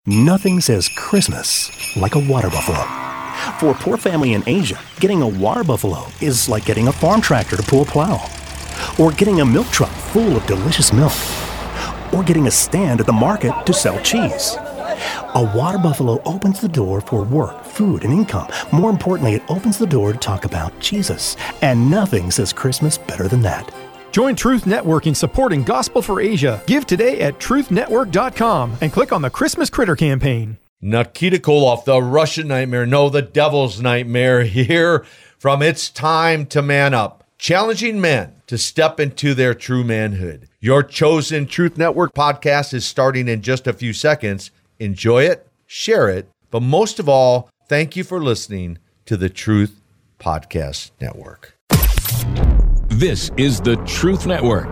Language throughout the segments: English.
Nothing says Christmas like a water buffalo. For a poor family in Asia, getting a water buffalo is like getting a farm tractor to pull a plow, or getting a milk truck full of delicious milk, or getting a stand at the market to sell cheese. A water buffalo opens the door for work, food, and income. More importantly, it opens the door to talk about Jesus. And nothing says Christmas better than that. Join Truth Network in supporting Gospel for Asia. Give today at truthnetwork.com and click on the Christmas Critter campaign. Nikita Koloff, the Russian nightmare, no, the devil's nightmare, here from It's Time to Man Up, challenging men to step into their true manhood. Your chosen Truth Network podcast is starting in just a few seconds. Enjoy it, share it, but most of all, thank you for listening to the Truth Podcast Network. This is the Truth Network.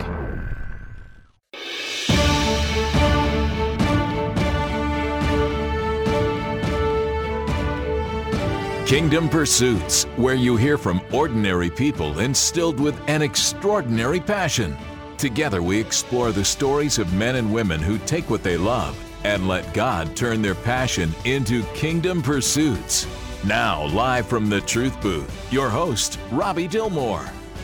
Kingdom Pursuits, where you hear from ordinary people instilled with an extraordinary passion. Together we explore the stories of men and women who take what they love and let God turn their passion into kingdom pursuits. Now, live from the Truth Booth, your host, Robbie Dillmore.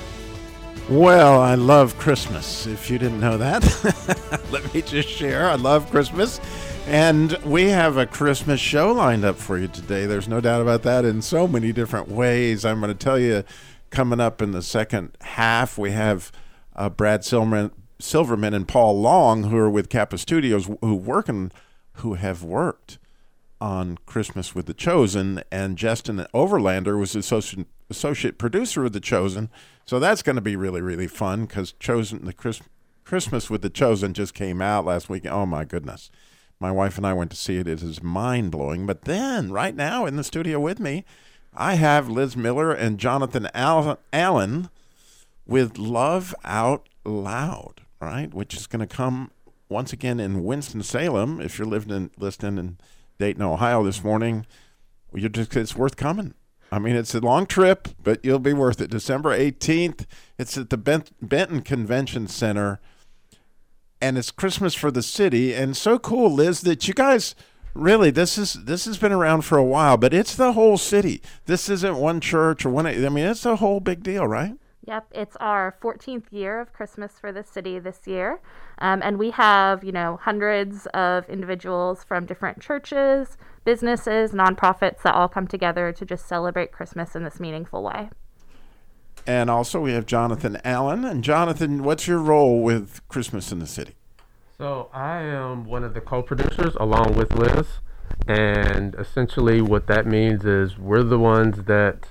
Well, I love Christmas. If you didn't know that, let me just share. I love Christmas. And we have a Christmas show lined up for you today. There's no doubt about that in so many different ways. I'm going to tell you, coming up in the second half, we have Brad Silverman and Paul Long, who are with Kappa Studios, who have worked on Christmas with The Chosen, and Justin Overlander was associate producer of The Chosen. So that's going to be really, really fun because Christmas with The Chosen just came out last week. Oh, my goodness. My wife and I went to see it. It is mind-blowing. But then, right now, in the studio with me, I have Liz Miller and Jonathan Allen with Love Out Loud, right? Which is going to come once again in Winston-Salem. If you're listening in Dayton, Ohio this morning, it's worth coming. I mean, it's a long trip, but you'll be worth it. December 18th, it's at the Benton Convention Center, and it's Christmas for the city. And so cool, Liz, that you guys really, this has been around for a while, but it's the whole city. This isn't one church or one. I mean, it's a whole big deal, right? Yep, it's our 14th year of Christmas for the city this year. And we have, hundreds of individuals from different churches, businesses, nonprofits that all come together to just celebrate Christmas in this meaningful way. And also we have Jonathan Allen. And Jonathan, what's your role with Christmas in the City? So I am one of the co-producers along with Liz. And essentially what that means is we're the ones that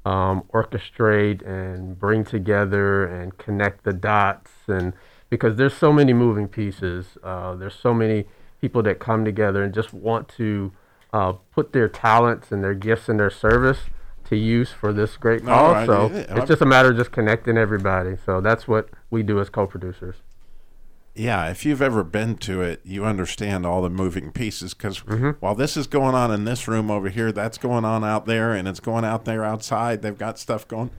orchestrate and bring together and connect the dots, and because there's so many moving pieces, there's so many people that come together and just want to put their talents and their gifts and their service to use for this great cause. Right. So it's just a matter of just connecting everybody. So that's what we do as co-producers. Yeah, if you've ever been to it, you understand all the moving pieces, because while this is going on in this room over here, that's going on out there, and it's going out there outside. They've got stuff going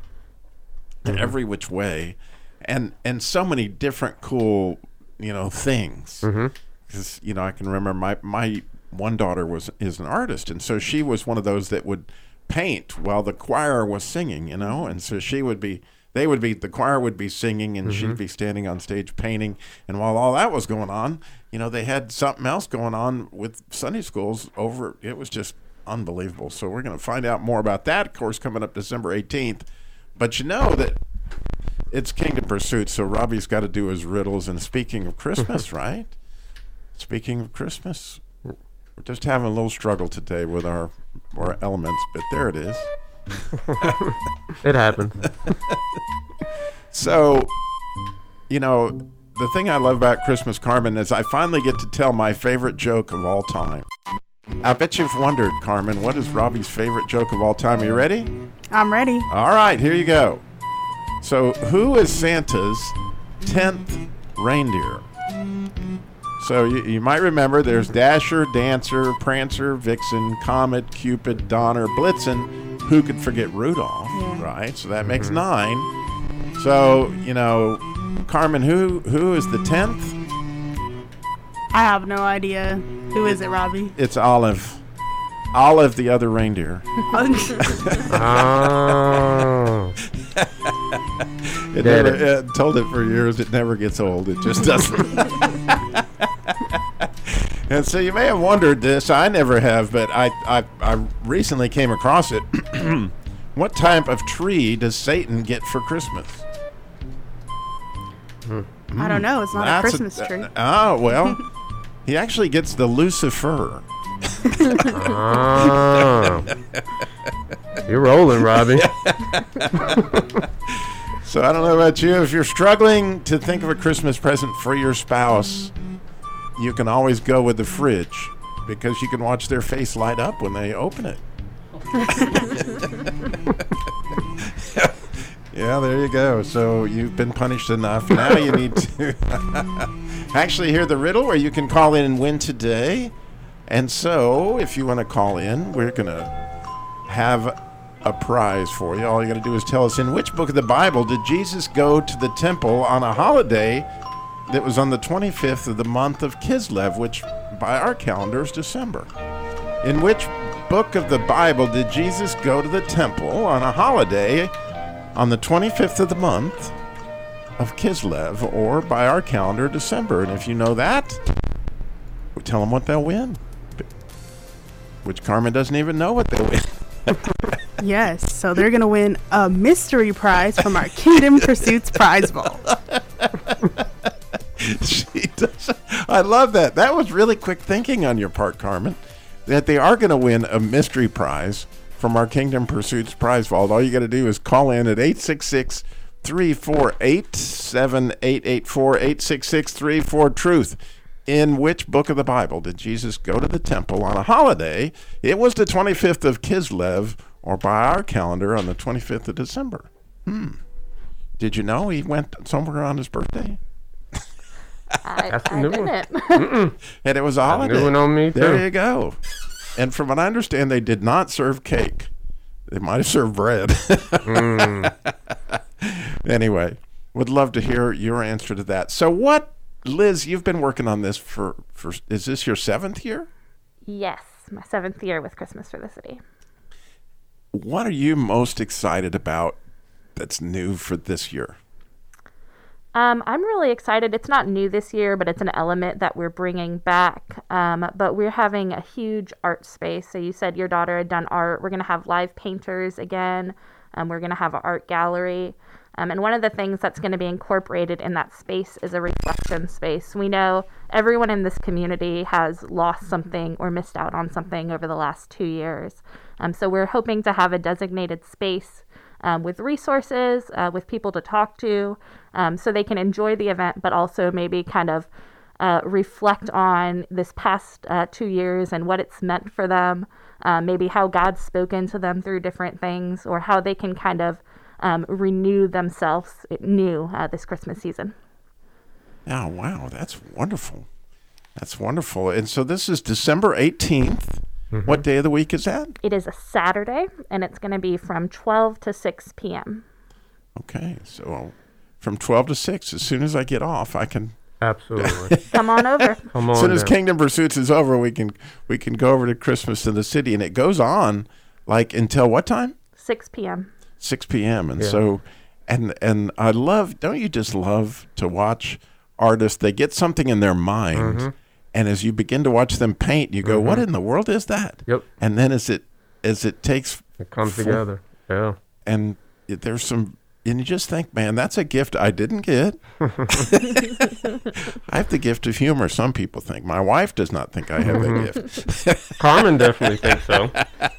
every which way, and so many different cool, things. Because, I can remember my one daughter is an artist, and so she was one of those that would paint while the choir was singing, and so the choir would be singing, and she'd be standing on stage painting. And while all that was going on, they had something else going on with Sunday schools over. It was just unbelievable. So we're going to find out more about that, of course, coming up December 18th. But that it's Kingdom Pursuit, so Robbie's got to do his riddles. And speaking of Christmas, right? Speaking of Christmas, we're just having a little struggle today with our elements, but there it is. It happens. So, the thing I love about Christmas, Carmen, is I finally get to tell my favorite joke of all time. I bet you've wondered, Carmen, what is Robbie's favorite joke of all time? Are you ready? I'm ready. All right, here you go. So, who is Santa's 10th reindeer? So you might remember there's Dasher, Dancer, Prancer, Vixen, Comet, Cupid, Donner, Blitzen. Who could forget Rudolph, right? So that makes 9. So, Carmen, who is the 10th? I have no idea. Who is it, Robbie? It's Olive. Olive, the other reindeer. Oh. Told it for years. It never gets old. It just doesn't. And so you may have wondered this. I never have, but I recently came across it. What type of tree does Satan get for Christmas? I don't know. It's not a Christmas tree. Oh, well, he actually gets the Lucifer. Oh. You're rolling, Robbie. So I don't know about you. If you're struggling to think of a Christmas present for your spouse, you can always go with the fridge because you can watch their face light up when they open it. Yeah, there you go. So you've been punished enough. Now you need to actually hear the riddle where you can call in and win today. And so if you want to call in, we're going to have a prize for you. All you got to do is tell us, in which book of the Bible did Jesus go to the temple on a holiday that was on the 25th of the month of Kislev, which by our calendar is December? In which book of the Bible did Jesus go to the temple on a holiday on the 25th of the month of Kislev, or by our calendar, December? And if you know that, we tell them what they'll win, which Carmen doesn't even know what they'll win. Yes, so they're going to win a mystery prize from our Kingdom Pursuits prize vault. She does. I love that. That was really quick thinking on your part, Carmen, that they are going to win a mystery prize from our Kingdom Pursuits prize vault. All you got to do is call in at 866-348-7884, 866-34-TRUTH. In which book of the Bible did Jesus go to the temple on a holiday? It was the 25th of Kislev, or by our calendar, on the 25th of December. Did you know he went somewhere on his birthday? I new didn't. And it was a holiday. New one on me, too. There you go. And from what I understand, they did not serve cake. They might have served bread. Anyway, would love to hear your answer to that. So what, Liz, you've been working on this for is this your 7th year? Yes, my 7th year with Christmas for the City. What are you most excited about that's new for this year? I'm really excited. It's not new this year, but it's an element that we're bringing back. But we're having a huge art space. So you said your daughter had done art. We're going to have live painters again. We're going to have an art gallery. And one of the things that's going to be incorporated in that space is a reflection space. We know everyone in this community has lost something or missed out on something over the last 2 years. So we're hoping to have a designated space with resources, with people to talk to, so they can enjoy the event, but also maybe kind of reflect on this past 2 years and what it's meant for them, maybe how God's spoken to them through different things, or how they can kind of renew themselves new this Christmas season. Oh, wow. That's wonderful. That's wonderful. And so this is December 18th. Mm-hmm. What day of the week is that? It is a Saturday, and it's going to be from 12 to 6 p.m. Okay. So from 12 to 6, as soon as I get off, I can... Absolutely. Come on over. As soon as Kingdom Pursuits is over, we can go over to Christmas in the City, and it goes on like until what time? 6 p.m. 6 p.m. And so, and I love, don't you just love to watch artists? They get something in their mind, and as you begin to watch them paint, you go, what in the world is that? Yep. And then as it comes together. Yeah. And there's some, and you just think, man, that's a gift I didn't get. I have the gift of humor, some people think. My wife does not think I have that gift. Carmen definitely thinks so.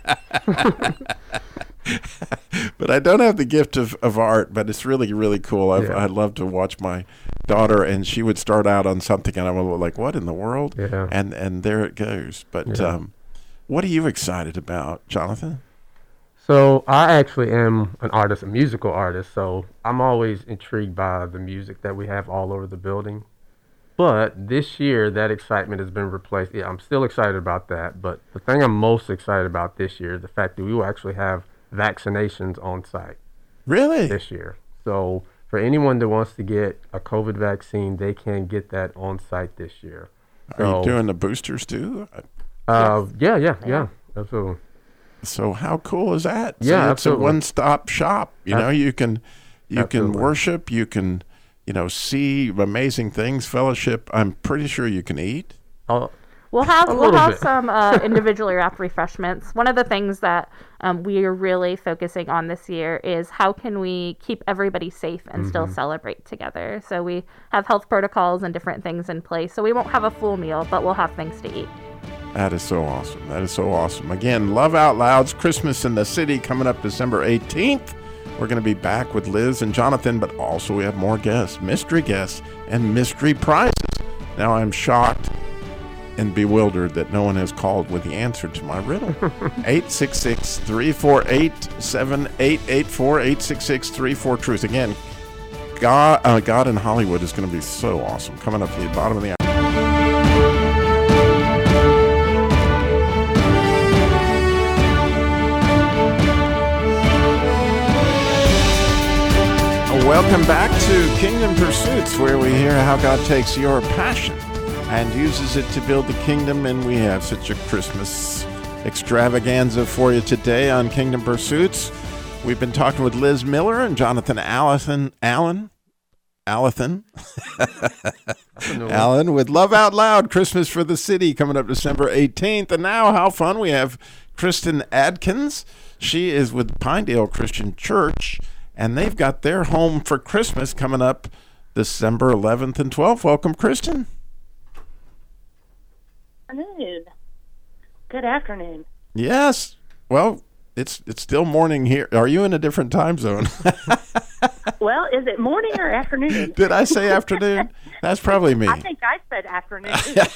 But I don't have the gift of art, but it's really, really cool. I love to watch my daughter, and she would start out on something, and I'm like, what in the world? Yeah. And there it goes. But what are you excited about, Jonathan? So I actually am an artist, a musical artist, so I'm always intrigued by the music that we have all over the building. But this year, that excitement has been replaced. Yeah, I'm still excited about that, but the thing I'm most excited about this year is the fact that we will actually have vaccinations on site. Really? This year. So for anyone that wants to get a COVID vaccine, they can get that on site this year. Are you doing the boosters too? Yeah, absolutely. So how cool is that? Yeah, so it's absolutely. a one-stop shop. You know, you can Absolutely. worship, you can, see amazing things, fellowship. I'm pretty sure you can eat. We'll have little bit. some individually wrapped refreshments. One of the things that we are really focusing on this year is how can we keep everybody safe and still celebrate together. So we have health protocols and different things in place. So we won't have a full meal, but we'll have things to eat. That is so awesome. That is so awesome. Again, Love Out Loud's Christmas in the City coming up December 18th. We're going to be back with Liz and Jonathan, but also we have more guests, mystery guests, and mystery prizes. Now I'm shocked and bewildered that no one has called with the answer to my riddle. 866-348-7884, 866-34-TRUTH. Again, God in Hollywood is going to be so awesome. Coming up at the bottom of the hour. Welcome back to Kingdom Pursuits, where we hear how God takes your passion and uses it to build the kingdom, and we have such a Christmas extravaganza for you today on Kingdom Pursuits. We've been talking with Liz Miller and Jonathan Allen with Love Out Loud, Christmas for the City, coming up December 18th. And now, how fun, we have Kristen Adkins. She is with Pinedale Christian Church, and they've got their Home for Christmas coming up December 11th and 12th. Welcome, Kristen. Afternoon. Good afternoon. Yes. Well, it's still morning here. Are you in a different time zone? Well, is it morning or afternoon? Did I say afternoon? That's probably me. I think I said afternoon.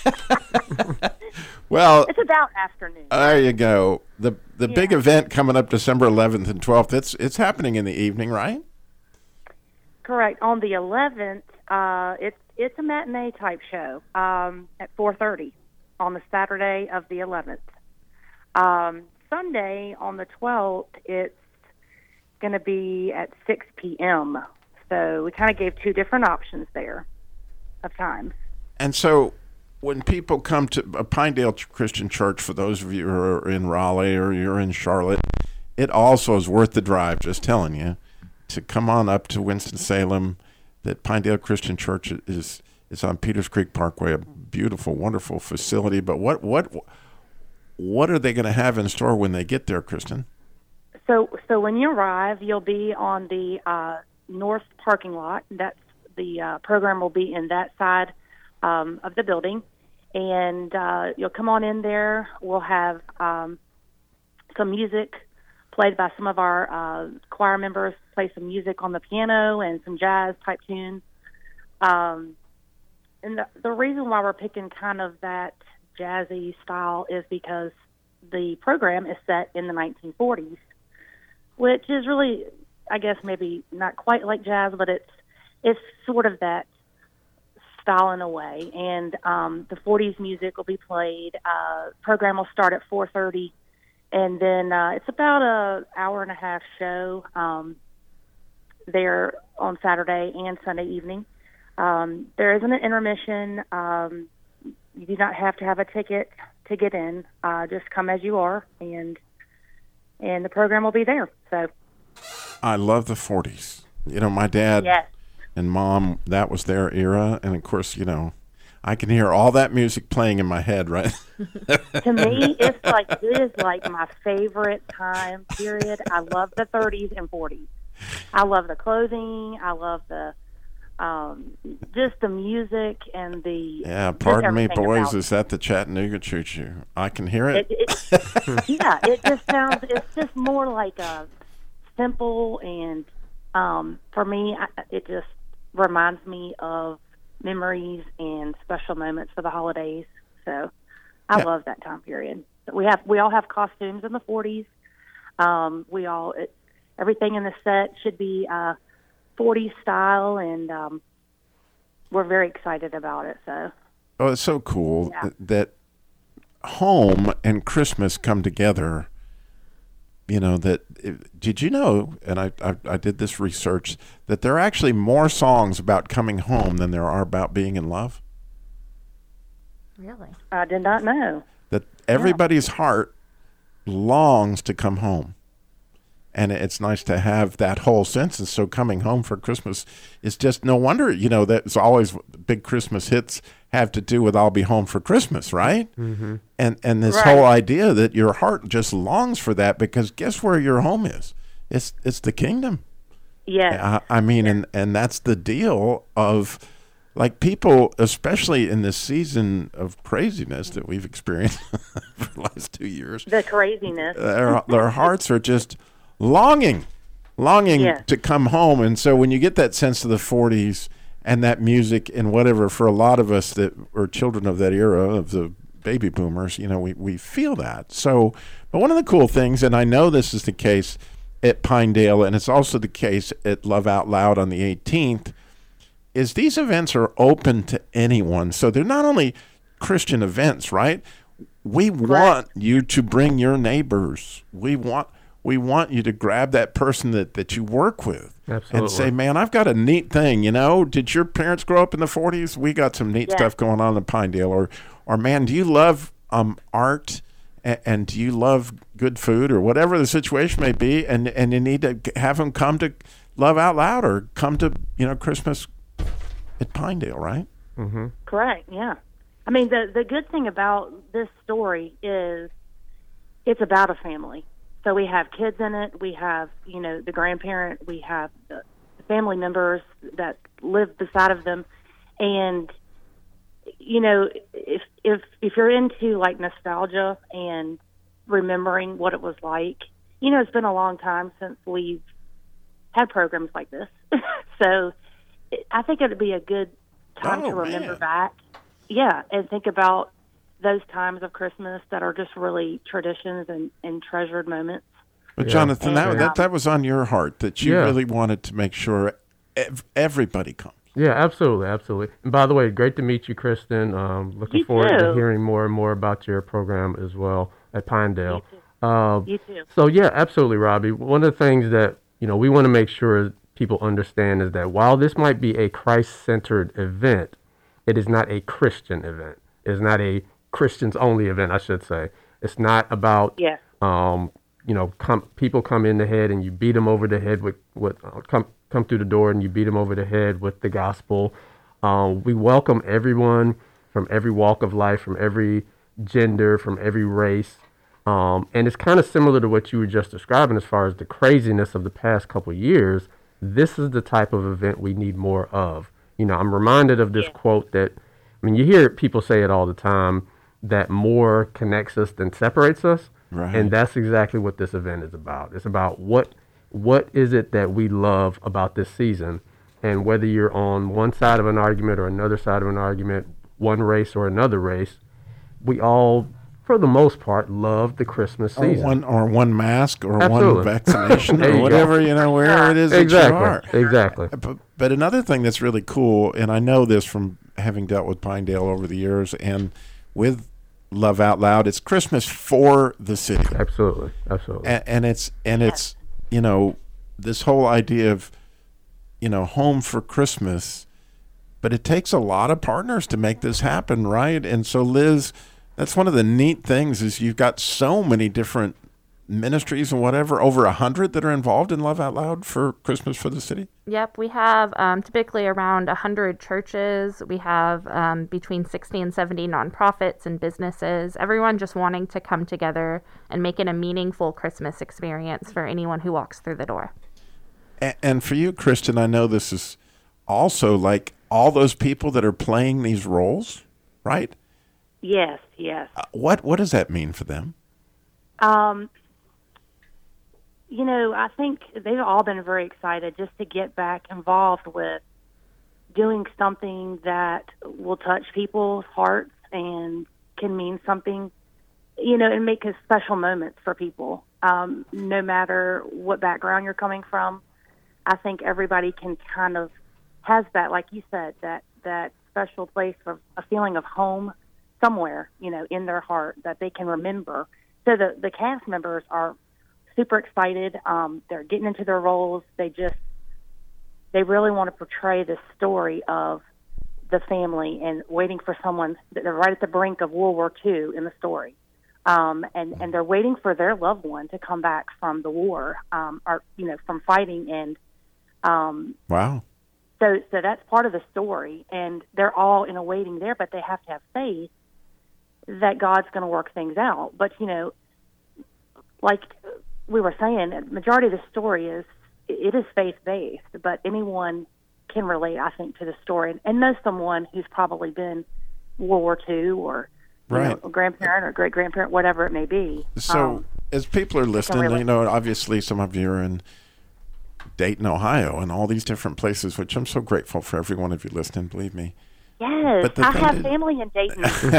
Well, it's about afternoon. there you go. The big event coming up December 11th and 12th. It's happening in the evening, right? Correct. On the 11th, it's a matinee type show at 4:30 on the Saturday of the 11th. Sunday on the 12th, it's going to be at 6 p.m. So we kind of gave two different options there of times. And so when people come to a Pinedale Christian Church, for those of you who are in Raleigh or you're in Charlotte, it also is worth the drive, just telling you, to come on up to Winston-Salem. That Pinedale Christian Church is on Peters Creek Parkway, a beautiful, wonderful facility. But what are they going to have in store when they get there, Kristen? So when you arrive, you'll be on the north parking lot. That's the program will be in that side of the building, and you'll come on in there. We'll have some music played by some of our choir members, play some music on the piano and some jazz type tunes. And the reason why we're picking kind of that jazzy style is because the program is set in the 1940s, which is really, I guess, maybe not quite like jazz, but it's sort of that style in a way. And the 40s music will be played. Program will start at 4:30, and then it's about an hour and a half show there on Saturday and Sunday evening. There isn't an intermission. You do not have to have a ticket to get in. Just come as you are, and the program will be there. So, I love the 40s. My dad and mom, that was their era. And, of course, I can hear all that music playing in my head, right? To me, it is like my favorite time period. I love the 30s and 40s. I love the clothing. I love the just the music and the pardon me, boys. Is that the Chattanooga choo-choo? I can hear it. It just sounds. It's just more like a simple, and for me, it just reminds me of memories and special moments for the holidays. So I love that time period. We all have costumes in the 40s. Everything in the set should be 40s style, and we're very excited about it. So, it's so cool that home and Christmas come together. Did you know? And I did this research that there are actually more songs about coming home than there are about being in love. Really? I did not know. That everybody's heart longs to come home. And it's nice to have that whole sense. And so coming home for Christmas is just no wonder, that's always big Christmas hits have to do with I'll be home for Christmas, right? Mm-hmm. And this Right. whole idea that your heart just longs for that, because guess where your home is? It's the kingdom. Yes. I mean, and that's the deal of, like, people, especially in this season of craziness that we've experienced for the last 2 years, The craziness. their hearts are just longing Yes. to come home. And so when you get that sense of the 40s and that music and whatever, for a lot of us that were children of that era, of the baby boomers, we feel that. So, but one of the cool things, and I know this is the case at Pinedale, and it's also the case at Love Out Loud on the 18th, is these events are open to anyone. So they're not only Christian events, right? We want you to bring your neighbors. We want you to grab that person that you work with. Absolutely. And say, man, I've got a neat thing. Did your parents grow up in the 40s? We got some neat stuff going on in Pinedale. Or man, do you love art? And do you love good food, or whatever the situation may be? And you need to have them come to Love Out Loud, or come to Christmas at Pinedale, right? Mm-hmm. Correct, yeah. I mean, the good thing about this story is it's about a family. So we have kids in it. We have, the grandparent. We have the family members that live beside of them. And, if you're into, like, nostalgia and remembering what it was like, it's been a long time since we've had programs like this. So I think it would be a good time to remember back. Yeah, and think about those times of Christmas that are just really traditions and treasured moments. But Jonathan, that was on your heart, that you really wanted to make sure everybody comes. Yeah, absolutely, absolutely. And by the way, great to meet you, Kristen. Looking forward to hearing more and more about your program as well at Pinedale. You too. So yeah, absolutely, Robbie. One of the things that we want to make sure people understand is that while this might be a Christ-centered event, it is not a Christian event. It's not a Christians-only event, I should say. It's not about people come in the head and you beat them over the head with come through the door and you beat them over the head with the gospel. We welcome everyone from every walk of life, from every gender, from every race. And it's kind of similar to what you were just describing as far as the craziness of the past couple of years. This is the type of event we need more of. I'm reminded of this quote that, you hear people say it all the time, that more connects us than separates us. Right. And that's exactly what this event is about. It's about what is it that we love about this season, and whether you're on one side of an argument or another side of an argument, one race or another race, we all, for the most part, love the Christmas season. Or one mask, or Absolutely. one vaccination, There or you whatever, where it is that you are. Exactly. But another thing that's really cool, and I know this from having dealt with Pinedale over the years and with Love Out Loud, it's Christmas for the city. Absolutely. And it's this whole idea of home for Christmas, but it takes a lot of partners to make this happen, right? And so, Liz, that's one of the neat things, is you've got so many different ministries and whatever, over 100 that are involved in Love Out Loud for Christmas for the city. Yep, we have typically around 100 churches. We have between 60 and 70 nonprofits and businesses, everyone just wanting to come together and make it a meaningful Christmas experience for anyone who walks through the door. And for you, Kristen, I know this is also like all those people that are playing these roles, right? Yes. What does that mean for them? I think they've all been very excited just to get back involved with doing something that will touch people's hearts and can mean something, and make special moments for people. No matter what background you're coming from, I think everybody can kind of has that, like you said, that special place of a feeling of home somewhere, in their heart that they can remember. So the cast members are super excited. They're getting into their roles. They really want to portray this story of the family and waiting for someone. They're right at the brink of World War II in the story. And they're waiting for their loved one to come back from the war, or, from fighting. And wow. So that's part of the story. And they're all in a waiting there, but they have to have faith that God's going to work things out. But, like we were saying, the majority of the story is faith-based, but anyone can relate, I think, to the story and know someone who's probably been World War II or right. A grandparent or great-grandparent, whatever it may be. So as people are listening, obviously some of you are in Dayton, Ohio, and all these different places, which I'm so grateful for every one of you listening, believe me. Yes, I have family in Dayton.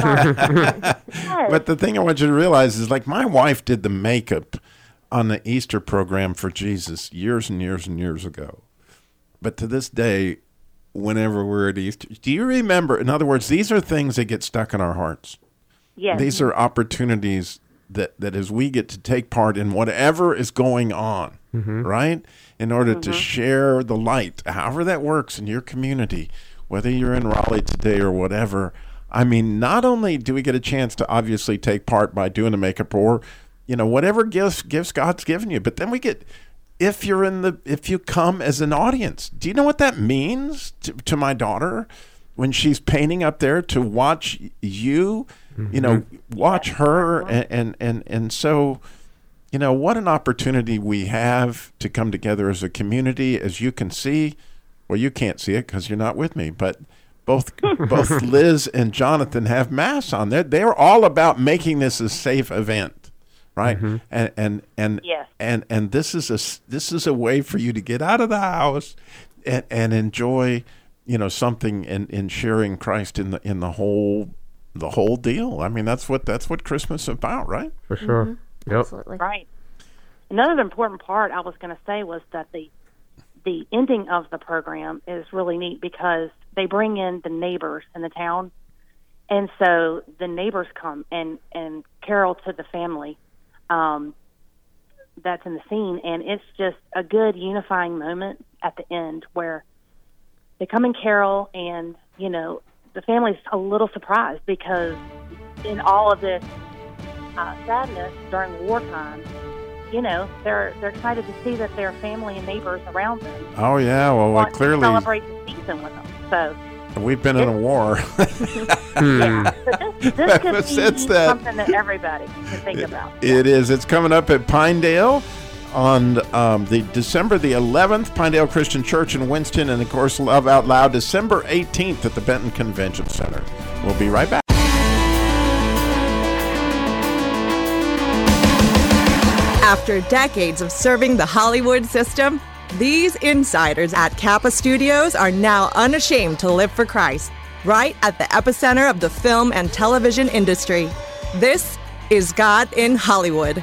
Yes. But the thing I want you to realize is, like, my wife did the makeup on the Easter program for Jesus years and years and years ago. But to this day, whenever we're at Easter, do you remember, in other words, these are things that get stuck in our hearts. Yes. These are opportunities that as we get to take part in whatever is going on, right? In order to share the light, however that works in your community, whether you're in Raleigh today or whatever. I mean, not only do we get a chance to obviously take part by doing the makeup or, whatever gifts God's given you, but then we get, if you come as an audience, do you know what that means to my daughter when she's painting up there, to watch you, watch her, and so, what an opportunity we have to come together as a community. As you can see, well, you can't see it because you're not with me, but both Liz and Jonathan have masks on. They're all about making this a safe event, right? And yes. and this is a way for you to get out of the house and enjoy, something in sharing Christ in the whole deal. I mean, that's what Christmas is about, right? For sure. Yep. Absolutely. Right. Another important part I was going to say was that the ending of the program is really neat because they bring in the neighbors in the town. And so the neighbors come and carol to the family that's in the scene. And it's just a good unifying moment at the end where they come and carol, and, the family's a little surprised because in all of this sadness during wartime, they're excited to see that their family and neighbors around them. Oh yeah, well, clearly celebrate the season with them. So we've been in a war. Yeah, but this could be something that everybody can think about. It is. It's coming up at Pinedale on the December the 11th, Pinedale Christian Church in Winston, and of course, Love Out Loud, December 18th at the Benton Convention Center. We'll be right back. After decades of serving the Hollywood system, these insiders at Kappa Studios are now unashamed to live for Christ, right at the epicenter of the film and television industry. This is God in Hollywood.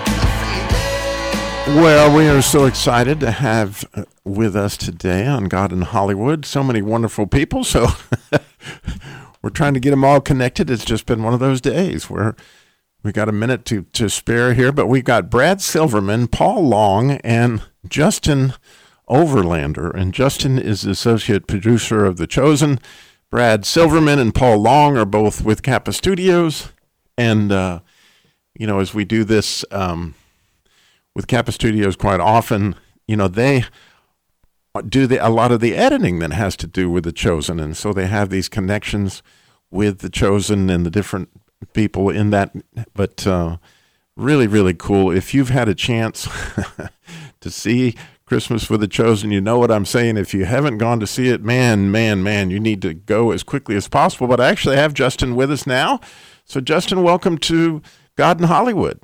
Well, we are so excited to have with us today on God in Hollywood so many wonderful people. So we're trying to get them all connected. It's just been one of those days where we got a minute to spare here, but we got Brad Silverman, Paul Long, and Justin Overlander. And Justin is the associate producer of The Chosen. Brad Silverman and Paul Long are both with Kappa Studios. And, as we do this with Kappa Studios quite often, they do a lot of the editing that has to do with The Chosen. And so they have these connections with The Chosen and the different people in that, but really, really cool. If you've had a chance to see Christmas with The Chosen, you know what I'm saying. If you haven't gone to see it, man, you need to go as quickly as possible. But I actually have Justin with us now. So Justin, welcome to God in Hollywood.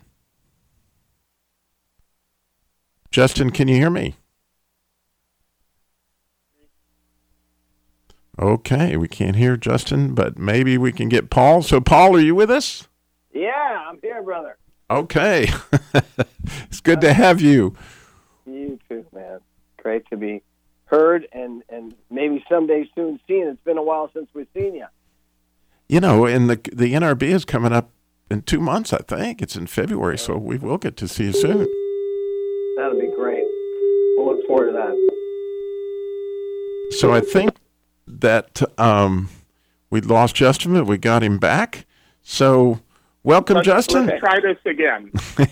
Justin, can you hear me? Okay, we can't hear Justin, but maybe we can get Paul. So, Paul, are you with us? Yeah, I'm here, brother. Okay. It's good to have you. You too, man. Great to be heard and maybe someday soon seen. It's been a while since we've seen you. And the NRB is coming up in 2 months, I think. It's in February, so we will get to see you soon. That'll be great. We'll look forward to that. So I think that we lost Justin, but we got him back. So welcome, Justin. Let's try this again.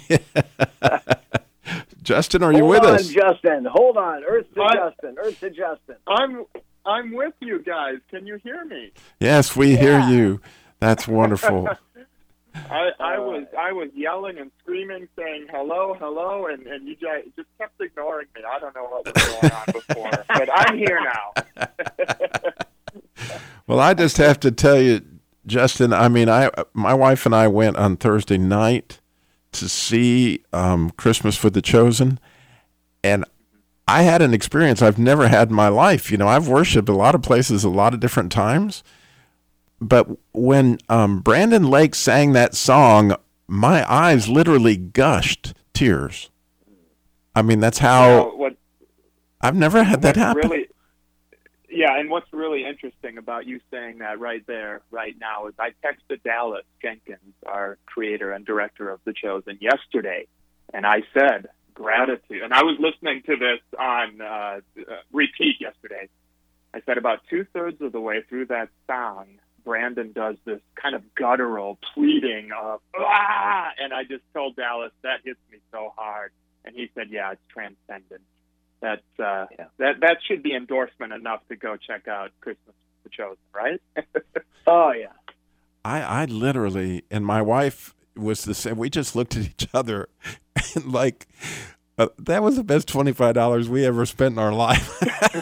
Justin, are you with us? Justin. Hold on. Earth to Justin. I'm with you guys. Can you hear me? Yes, we hear you. That's wonderful. I was yelling and screaming, saying hello, hello, and you guys just kept ignoring me. I don't know what was going on before, but I'm here now. Well, I just have to tell you, Justin, I mean, my wife and I went on Thursday night to see Christmas for the Chosen, and I had an experience I've never had in my life. You know, I've worshiped a lot of places a lot of different times, but when Brandon Lake sang that song, my eyes literally gushed tears. I mean, that's how I've never had that happen. Yeah, and what's really interesting about you saying that right there, right now, is I texted Dallas Jenkins, our creator and director of The Chosen, yesterday, and I said, gratitude. And I was listening to this on repeat yesterday. I said about 2/3 of the way through that song, Brandon does this kind of guttural pleading of, ah! And I just told Dallas, that hits me so hard. And he said, yeah, it's transcendent. That should be endorsement enough to go check out Christmas for the Chosen, right? Oh, yeah. I literally, and my wife was the same. We just looked at each other and like, that was the best $25 we ever spent in our life.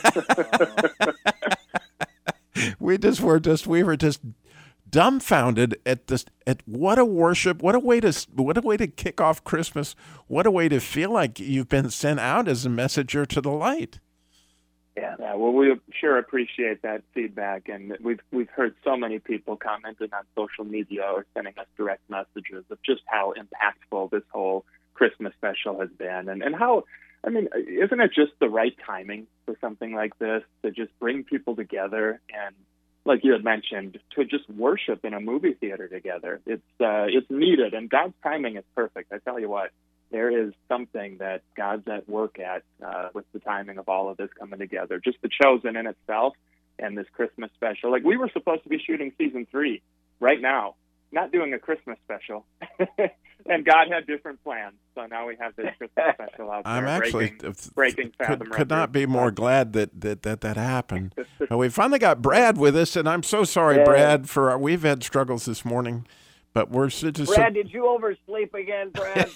We were just dumbfounded at what a worship, what a way to kick off Christmas, what a way to feel like you've been sent out as a messenger to the light. Yeah, well, we sure appreciate that feedback, and we've heard so many people commenting on social media or sending us direct messages of just how impactful this whole Christmas special has been, and how, I mean, isn't it just the right timing for something like this to just bring people together and, like you had mentioned, to just worship in a movie theater together? It's needed, and God's timing is perfect. I tell you what, there is something that God's at work at with the timing of all of this coming together. Just The Chosen in itself and this Christmas special. Like, we were supposed to be shooting season 3 right now, not doing a Christmas special. And God had different plans. So now we have this Christmas special out there. I'm actually breaking fathom could not be more glad that happened. We finally got Brad with us, and I'm so sorry, Brad, we've had struggles this morning. But we're just Brad, did you oversleep again, Brad?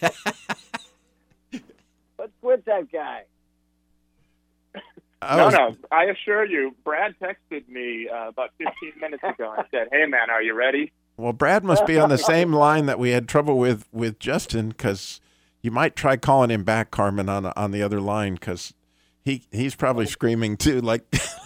Let's quit that guy. No. I assure you, Brad texted me about 15 minutes ago and said, hey, man, are you ready? Well, Brad must be on the same line that we had trouble with Justin, because you might try calling him back, Carmen, on the other line, because he's probably screaming too, like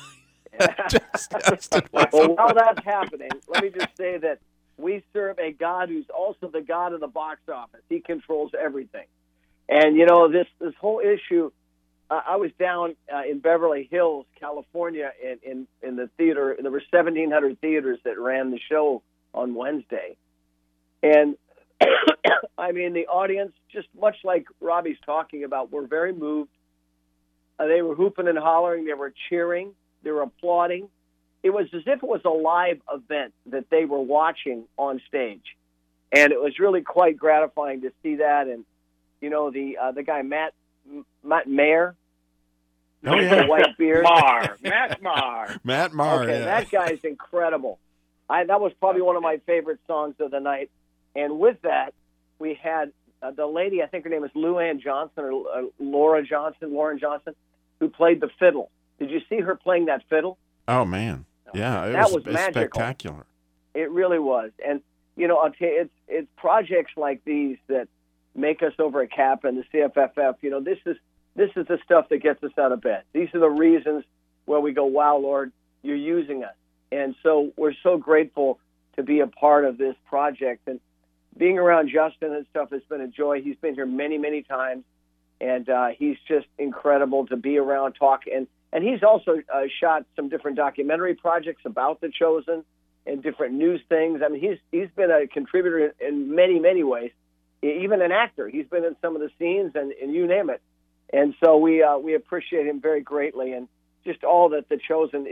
Justin. Well, while that's happening, let me just say that we serve a God who's also the God of the box office. He controls everything. And, you know, this whole issue, I was down in Beverly Hills, California, in the theater. There were 1,700 theaters that ran the show on Wednesday. And, I mean, the audience, just much like Robbie's talking about, were very moved. They were hooping and hollering. They were cheering. They were applauding. It was as if it was a live event that they were watching on stage. And it was really quite gratifying to see that. And, you know, the guy, Matt Maher, the white beard. Matt Maher. Matt Maher, okay, that guy's incredible. That was probably one of my favorite songs of the night. And with that, we had the lady, I think her name is Luann Johnson or Lauren Johnson, who played the fiddle. Did you see her playing that fiddle? Oh, man. Yeah, that was magical. Spectacular. It really was. And, you know, I'll tell you, it's projects like these that make us over at CAPA and the CFFF. You know, this is the stuff that gets us out of bed. These are the reasons where we go, wow, Lord, you're using us. And so we're so grateful to be a part of this project. And being around Justin and stuff has been a joy. He's been here many, many times. And he's just incredible to be around, talk. And he's also shot some different documentary projects about The Chosen and different news things. I mean, he's been a contributor in many, many ways, even an actor. He's been in some of the scenes and you name it. And so we appreciate him very greatly. And just all that The Chosen is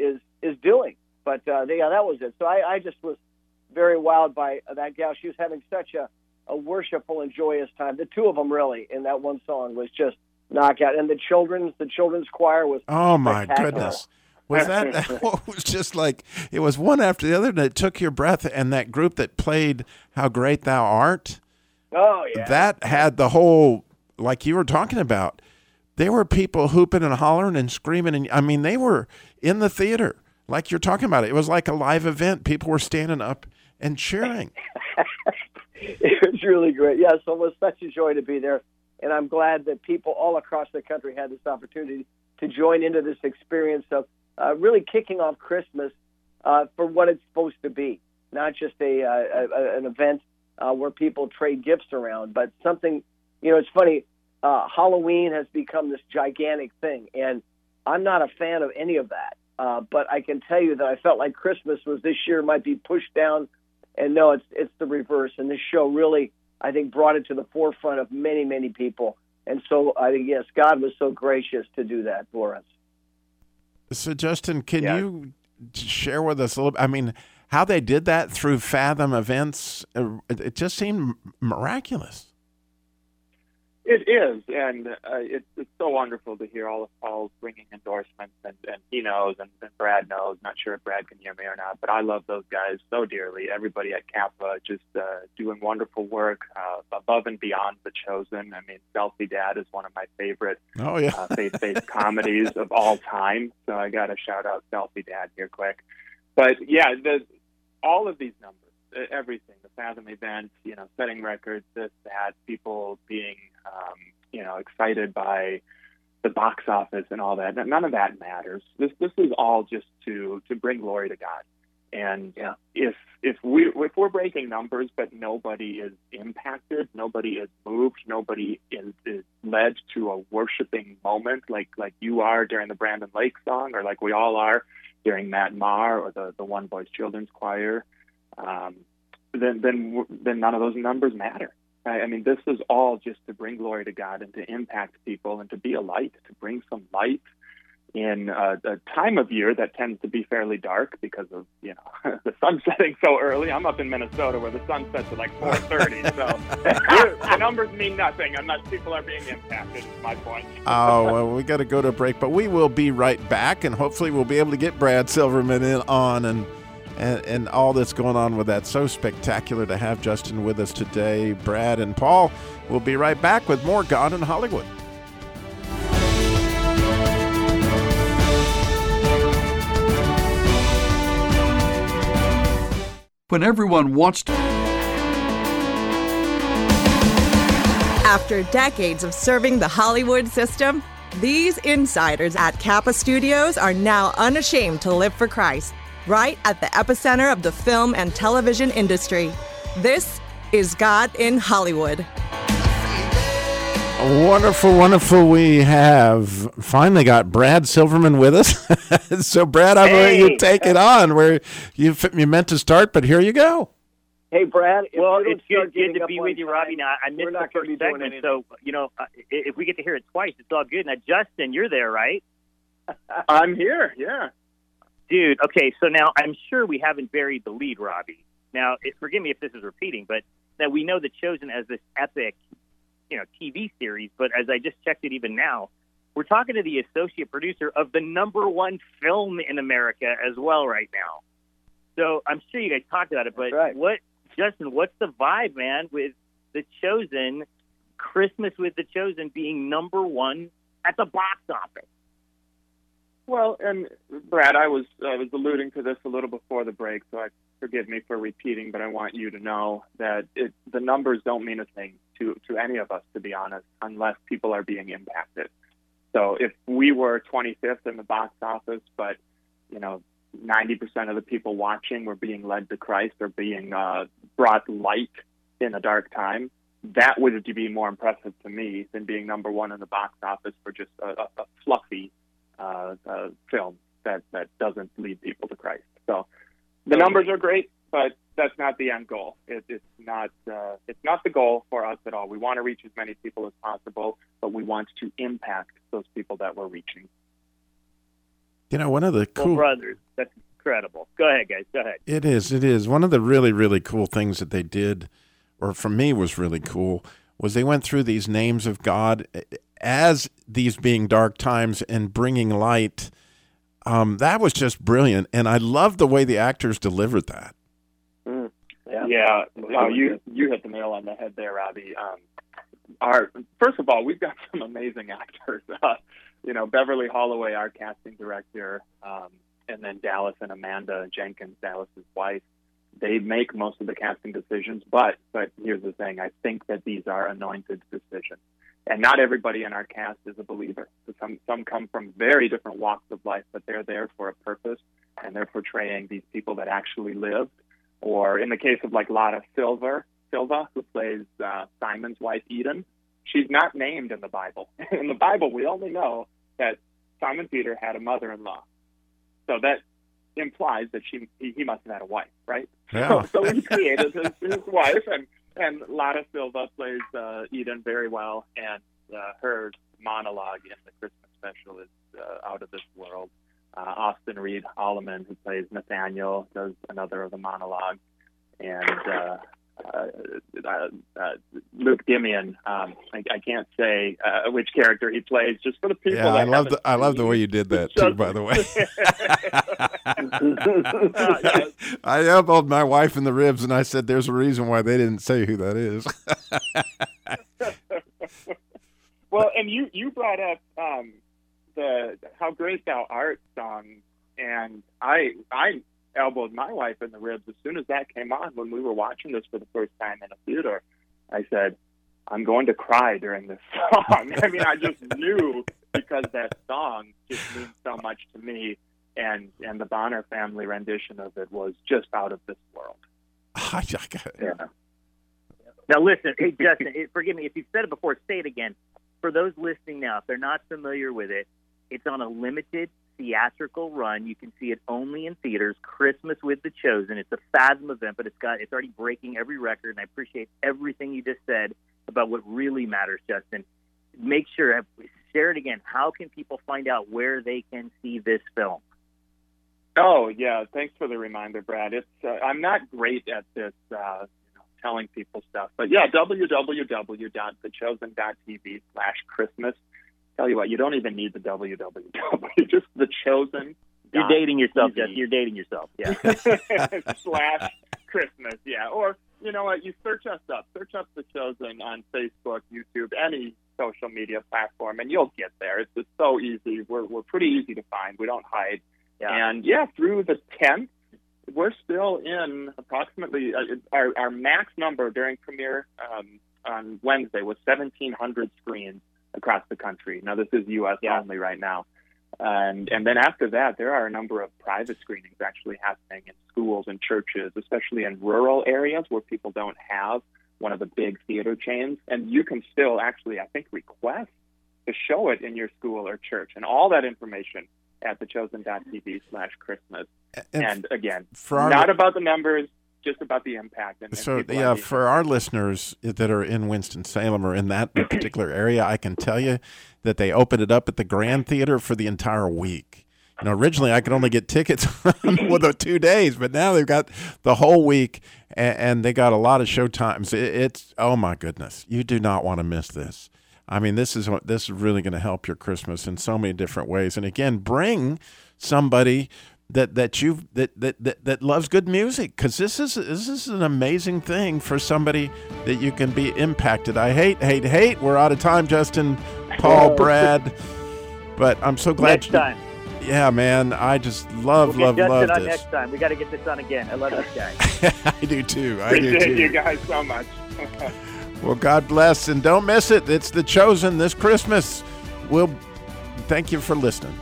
is doing. But that was it. So I just was very wowed by that gal. She was having such a worshipful and joyous time. The two of them really in that one song was just knockout. And the children's choir was oh my goodness. Was that it was just like it was one after the other and it took your breath, and that group that played How Great Thou Art. Oh yeah. That had the whole, like you were talking about. There were people hooping and hollering and screaming, and I mean they were in the theater like you're talking about. It was like a live event. People were standing up and cheering. It was really great. Yeah, so it was such a joy to be there, and I'm glad that people all across the country had this opportunity to join into this experience of really kicking off Christmas for what it's supposed to be, not just an event where people trade gifts around, but something, it's funny, Halloween has become this gigantic thing, and I'm not a fan of any of that, but I can tell you that I felt like Christmas was this year might be pushed down, and no, it's the reverse, and this show really, I think, brought it to the forefront of many, many people, and so I think, yes, God was so gracious to do that for us. So, Justin, can you share with us a little? I mean, how they did that through Fathom Events? It just seemed miraculous. It is, and it's so wonderful to hear all of Paul's ringing endorsements, and he knows, and Brad knows. Not sure if Brad can hear me or not, but I love those guys so dearly. Everybody at Kappa just doing wonderful work above and beyond The Chosen. I mean, Selfie Dad is one of my favorite faith-based comedies of all time, so I got to shout out Selfie Dad here quick. But yeah, all of these numbers, everything, the Fathom event, setting records, that people being, excited by the box office and all that. None of that matters. This is all just to bring glory to God. And if we're breaking numbers, but nobody is impacted, nobody is moved, nobody is led to a worshiping moment like you are during the Brandon Lake song, or like we all are during Matt Maher or the One Voice Children's Choir, then none of those numbers matter. I mean, this is all just to bring glory to God and to impact people and to be a light, to bring some light in a time of year that tends to be fairly dark because of, the sun setting so early. I'm up in Minnesota where the sun sets at like 4:30, so the numbers mean nothing unless people are being impacted, is my point. Oh, well, we got to go to a break, but we will be right back, and hopefully we'll be able to get Brad Silverman on and all that's going on with that. So spectacular to have Justin with us today. Brad and Paul will be right back with more God in Hollywood. When everyone wants to. After decades of serving the Hollywood system, these insiders at Kappa Studios are now unashamed to live for Christ, right at the epicenter of the film and television industry. This is God in Hollywood. Wonderful, wonderful. We have finally got Brad Silverman with us. So, Brad, I'm going to take it on where you meant to start, but here you go. Hey, Brad. Well, it's good to be with you, Robbie. Now, I missed the first segment, so, if we get to hear it twice, it's all good. Now, Justin, you're there, right? I'm here, yeah. Dude, okay, so now I'm sure we haven't buried the lead, Robbie. Now, forgive me if this is repeating, but that we know The Chosen as this epic, TV series, but as I just checked it even now, we're talking to the associate producer of the #1 film in America as well right now. So I'm sure you guys talked about it, but Justin, what's the vibe, man, with The Chosen, Christmas with The Chosen being #1 at the box office? Well, and Brad, I was alluding to this a little before the break, so forgive me for repeating, but I want you to know that the numbers don't mean a thing to any of us, to be honest, unless people are being impacted. So if we were 25th in the box office, but 90% of the people watching were being led to Christ or being brought light in a dark time, that would be more impressive to me than being #1 in the box office for just a fluffy film that doesn't lead people to Christ. So the numbers are great, but that's not the end goal. It's not the goal for us at all. We want to reach as many people as possible, but we want to impact those people that we're reaching. One of the cool brothers. That's incredible. Go ahead, guys. Go ahead. It is. One of the really, really cool things that they did, or for me was really cool, was they went through these names of God as these being dark times and bringing light. That was just brilliant, and I love the way the actors delivered that. Yeah. No, you hit the nail on the head there, Robbie. First of all, we've got some amazing actors. Beverly Holloway, our casting director, and then Dallas and Amanda Jenkins, Dallas's wife. They make most of the casting decisions, but here's the thing: I think that these are anointed decisions, and not everybody in our cast is a believer. Some come from very different walks of life, but they're there for a purpose, and they're portraying these people that actually lived. Or in the case of like Lotta Silva, who plays Simon's wife Eden, she's not named in the Bible. In the Bible, we only know that Simon Peter had a mother-in-law, so that implies that he must have had a wife, right? Yeah. So he created his wife, and Lotta Silva plays Eden very well, and her monologue in the Christmas special is out of this world. Austin Reed Alleman, who plays Nathaniel, does another of the monologues, and Luke Dimian. I can't say which character he plays, just for the people. Yeah, I love the way you did that too. By the way, I elbowed my wife in the ribs, and I said, "There's a reason why they didn't say who that is." Well, and you brought up the "How Great Thou Art" song, and I elbowed my wife in the ribs as soon as that came on when we were watching this for the first time in a theater. I said, I'm going to cry during this song. I mean, I just knew, because that song just means so much to me, and the Bonner family rendition of it was just out of this world. Yeah. Now listen, hey Justin, forgive me if you've said it before, say it again. For those listening now, if they're not familiar with it, it's on a limited theatrical run. You can see it only in theaters. Christmas with the Chosen. It's a Fathom event, but it's already breaking every record. And I appreciate everything you just said about what really matters, Justin. Make sure, share it again. How can people find out where they can see this film? Oh yeah, thanks for the reminder, Brad. It's I'm not great at this, telling people stuff, but yeah, www.thechosen.tv/Christmas. Tell you what, you don't even need the www. Just The Chosen. You're dating yourself, Jeff. You're dating yourself. Yeah. /Christmas. Yeah. Or you know what? You search us up. Search up The Chosen on Facebook, YouTube, any social media platform, and you'll get there. It's so easy. We're pretty easy to find. We don't hide. Yeah. And yeah, through the 10th, we're still in approximately our max number during premiere on Wednesday was 1,700 screens across the country. Now, this is U.S. only right now. And then after that, there are a number of private screenings actually happening in schools and churches, especially in rural areas where people don't have one of the big theater chains. And you can still actually, I think, request to show it in your school or church. And all that information at thechosen.tv/Christmas. And again, not about the numbers, just about the impact. And for our listeners that are in Winston-Salem or in that particular area, I can tell you that they opened it up at the Grand Theater for the entire week. Originally I could only get tickets for the 2 days, but now they've got the whole week, and they got a lot of show times. It's oh my goodness, you do not want to miss this. I mean, this is really going to help your Christmas in so many different ways. And again, bring somebody that loves good music, because this is an amazing thing for somebody that you can be impacted. I hate. We're out of time, Justin, Paul, Brad, but I'm so glad. Next time. Yeah, man, I just love Justin this. On next time, we got to get this on again. I love this guy. I do too. Appreciate you guys so much. Well, God bless, and don't miss it. It's The Chosen this Christmas. We'll thank you for listening.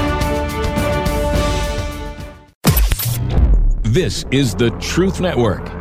This is the Truth Network.